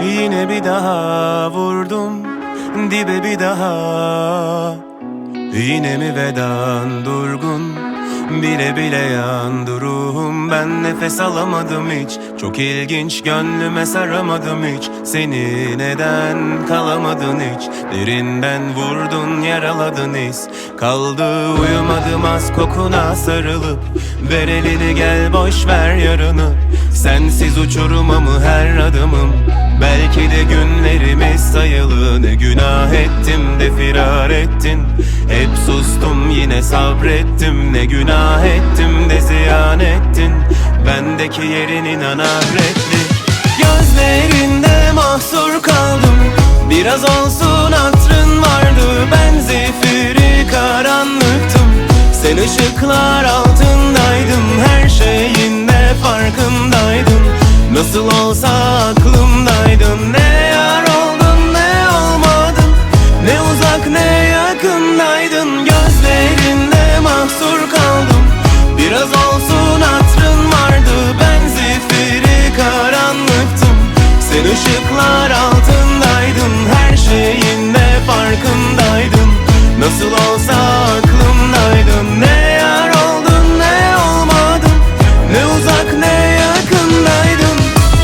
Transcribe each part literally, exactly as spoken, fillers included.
Yine bir daha vurdum dibe bir daha. Yine mi vedan durgun, bile bile yandı ruhum. Ben nefes alamadım hiç, çok ilginç, gönlüme saramadım hiç. Seni neden kalamadın hiç, derinden vurdun yaraladın his. Kaldı uyumadım az kokuna sarılıp, ver elini gel boş ver yarını. Sensiz uçuruma mı her adımım, belki de günlerimiz sayılı. Ne günah ettim de firar ettin, hep sustum yine sabrettim. Ne günah ettim de ziyan ettin, bendeki yerin inan ahretlik. Gözlerinde mahsur kaldım, biraz olsun hatrın vardı. Ben zifiri karanlıktım, sen ışıklar altındaydın. Her şeyin de farkındaydın, nasıl olsa aklımdaydın. Ne yar oldun ne olmadın, ne uzak ne yakındaydın. Gözlerinde mahsur kaldım, biraz olsun hatrın vardı. Ben zifiri karanlıktım, sen ışıklar altındaydın. Her şeyin de farkındaydın, nasıl olsa aklımdaydın. Ne yar oldun ne olmadın, ne uzak ne yakındaydın.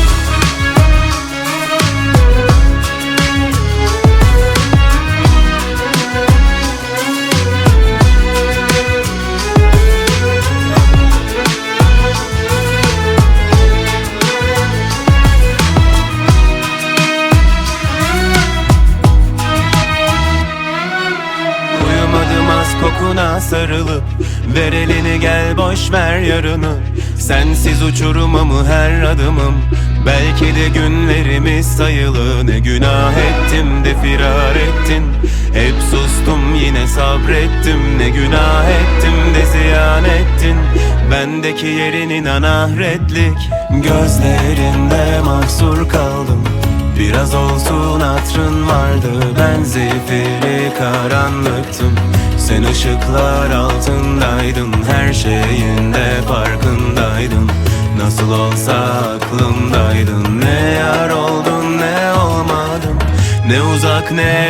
Kokuna sarılıp, ver elini gel boş ver yarını. Sensiz uçuruma mı her adımım, belki de günlerimiz sayılı. Ne günah ettim de firar ettin, hep sustum yine sabrettim. Ne günah ettim de ziyan ettin, bendeki yerin inan ahretlik. Gözlerinde mahsur kaldım, biraz olsun hatrın vardı. Ben zifiri karanlıktım, sen ışıklar altındaydın. Her şeyin de farkındaydın, nasıl olsa aklımdaydın. Ne yar oldun ne olmadın, ne uzak ne